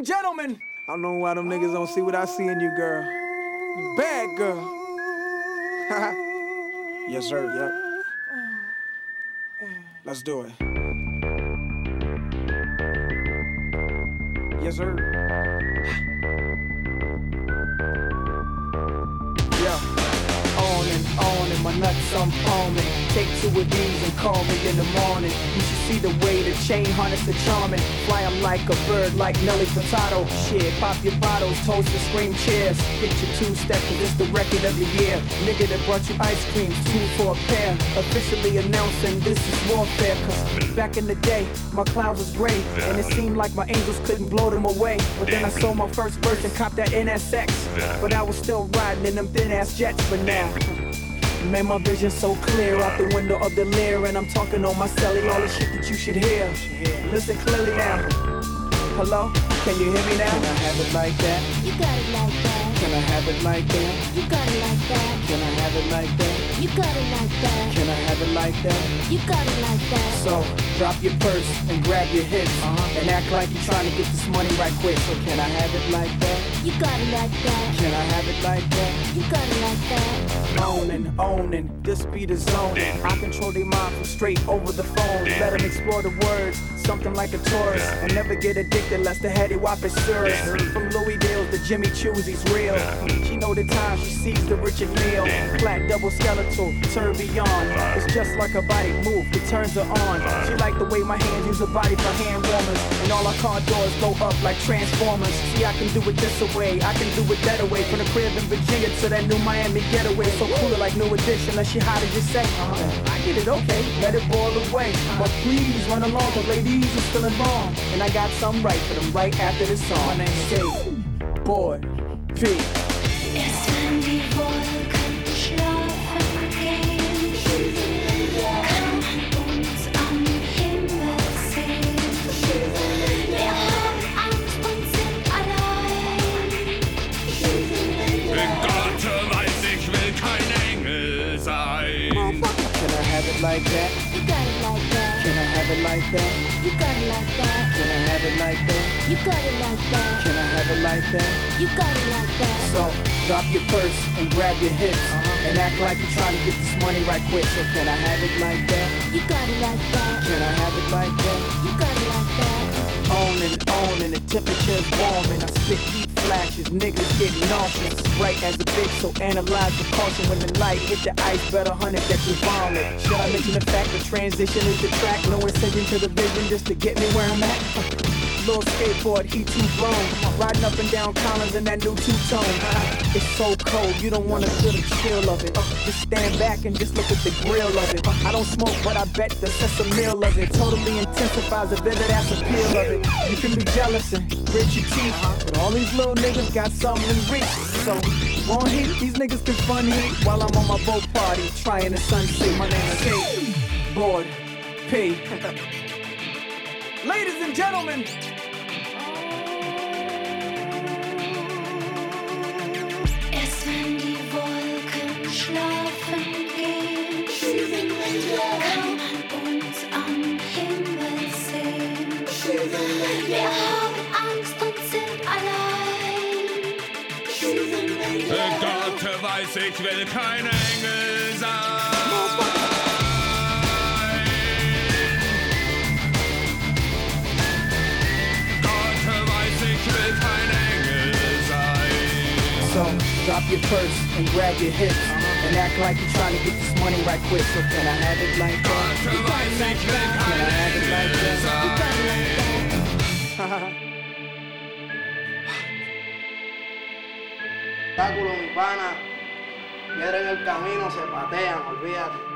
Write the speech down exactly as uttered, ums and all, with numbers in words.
and gentlemen, I don't know why them niggas don't see what I see in you, girl. You bad, girl. Yes, sir, yep. Let's do it. Yes, sir. Yeah. On and on and my nuts I'm palming. Take two of these and call me in the morning. You should see the way the chain harness the charming. Fly 'em like a bird, like Nelly Furtado. Shit, pop your bottles, toast and scream cheers. Get your two-step, cause it's the record of the year. Nigga that brought you ice cream, two for a pair. Officially announcing this is warfare. Cause back in the day, my clouds was gray. And it seemed like my angels couldn't blow them away. But then I sold my first verse and copped that N S X. But I was still riding in them thin-ass jets. But now, made my vision so clear out the window of the Lear. And I'm talking on my celly, all the shit that you should hear. Listen clearly now. Hello? Can you hear me now? Can I have it like that? You got it like that. Can I have it like that? You got it like that. Can I have it like that? You got it like that. Can I have it like that? You got it like that. So, drop your purse and grab your hips. Uh-huh. And act like you're trying to get this money right quick. So can I have it like that? You got it like that. Can I have it like that? You got it like that. Owning, owning, this be the zone. I control their mind from straight over the phone. Let them explore the words, something like a tourist. And never get addicted lest the heady whop is serious. From Louis Dale's to Jimmy Choo's, he's real. She know the time she sees the Richard Mille. Flat double skeletal, tourbillon. It's just like her body move, it turns her on. She like the way my hands use her body for hand warmers. And all our car doors go up like Transformers. See, I can do it this away, I can do it that away. From the crib in Virginia to that new Miami getaway. So cooler like New Edition, unless she hot to just say I get it, okay, let it boil away. But please run along, cause ladies are still involved. And I got something right for them right after this song. My name's Dave, Boy, P. Erst wenn die Wolken schlafen gehen, kann man uns am Himmel sehen. Wir haben Angst und sind allein. Gott weiß, ich will kein Engel sein. Can I have it like that? You got it like that. Can I have it like that? You got it like that. Can I have it like that? You got it like that. Can I have it like that? You got it like that. So, drop your purse and grab your hips. Uh-huh. And act like you're trying to get this money right quick. So can I have it like that? You got it like that. Can I have it like that? You got it like that. On and on and the temperature's warming. I spit heat flashes, niggas get nauseous. Bright as a bitch, so analyze the caution. When the light hit the ice, better hunt it that you vomit. Should I mention the fact the transition is the track? No incision to the vision just to get me where I'm at. Little skateboard, he too grown. Riding up and down Collins in that new two-tone. It's so cold, you don't wanna feel the chill of it. Just stand back and just look at the grill of it. I don't smoke, but I bet the sesame meal of it totally intensifies the vivid ass appeal of it. You can be jealous and grit your teeth, but all these little niggas got something in reach. So, won't hit, these niggas can fun heat while I'm on my boat party, trying the sunset. My name is Kate, Boy, P. Ladies and gentlemen, Erst wenn die Wolken schlafen gehen, kann man uns am Himmel sehen. Wir haben Angst und sind allein. Gott weiß, ich will kein Engel sein. So, drop your purse and grab your hips. Uh-huh. And act like you're trying to get this money right quick. So can I have it like that? Gott weiß, ich will Can I have it like kein Engel that? Obstáculo, mi pana, piedra en el camino, se patean, olvídate.